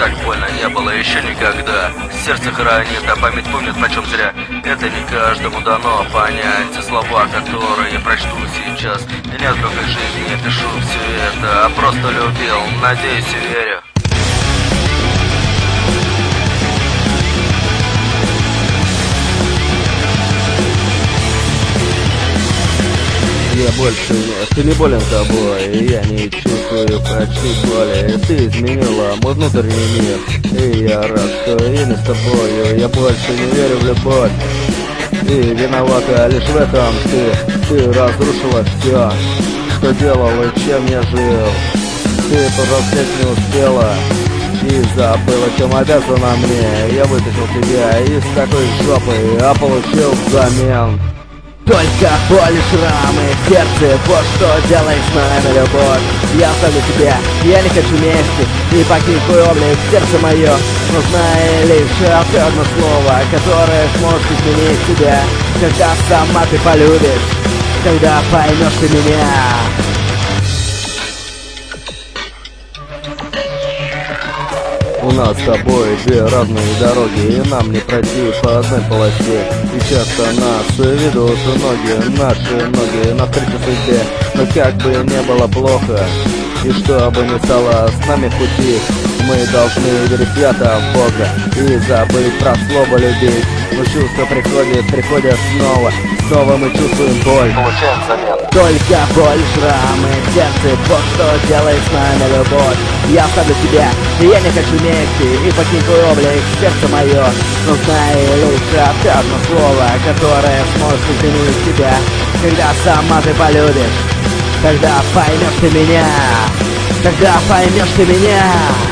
так больно не было еще никогда. Сердце хранит, а память помнит почем зря. Это не каждому дано понять те слова, которые я прочту сейчас. И нет другой жизни, я пишу все это, а просто любил, надеюсь и верю. Я больше не болен тобой, я не чувствую почти боли. Ты изменила мой внутренний мир, и я рад, что я не с тобою. Я больше не верю в любовь, и виновата лишь в этом ты разрушила все, что делал и чем я жил. Ты повзрослеть не успела и забыла, чем обязана мне. Я вытащил тебя из такой жопы, а получил взамен только боль, шрамы в сердце. Вот что делает с нами любовь. Я оставлю тебя, я не хочу мести, и покинь твой облик, сердце мое. Нужно лишь одно слово, которое сможет изменить тебя. Когда сама ты полюбишь, когда поймешь ты меня. У нас с тобой две разные дороги, и нам не пройти по одной полосе. И часто нас ведут ноги, наши ноги навстречу судьбе. Но как бы не было плохо, и что бы ни стало с нами в пути, мы должны верить свято в Бога и забыть про слово любить. Но чувства приходят снова мы чувствуем боль, получаем замен. Только боль, шрамы в сердце, вот что делает с нами любовь. Я оставлю тебя, и я не хочу мести, и покинь твой облик, сердце мое. Но знай лишь одно слово, которое сможет изменить тебя. Когда сама ты полюбишь, тогда поймешь ты меня, тогда поймешь ты меня.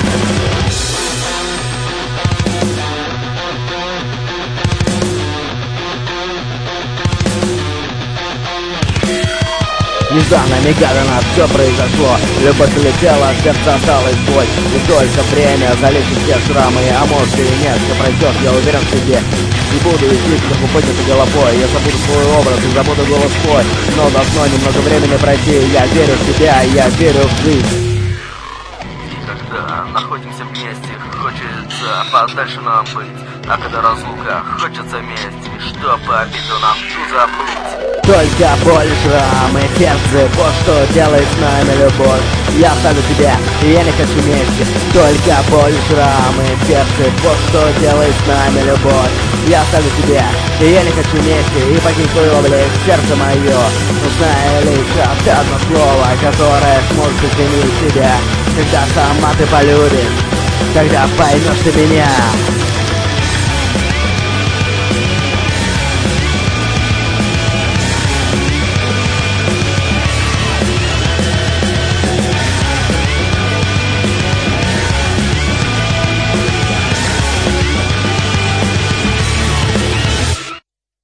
Нежданно-негаданно все произошло. Любовь улетела, сердце осталось боль. И только время залечит все шрамы. А может и нет, все пройдет, я уверен в себе. Не буду идти с поднятой головой. Я забуду свой образ и забуду голос твой. Но должно немного времени пройти. Я верю в тебя, я верю в жизнь. Когда находимся вместе, хочется подальше нам быть. А когда разлука, хочется мести, чтобы обиду нам ту забыть. Только боль, шрамы, сердце, вот что делает с нами любовь. Я оставлю тебя, и я не хочу мести. Только боль, шрамы, сердце, вот что делает с нами любовь. Я оставлю тебя, и я не хочу мести, и покинь твой облик, сердце мое. Нужно лишь одно слово, которое сможет изменить тебя. Когда сама ты полюбишь, тогда поймешь ты меня.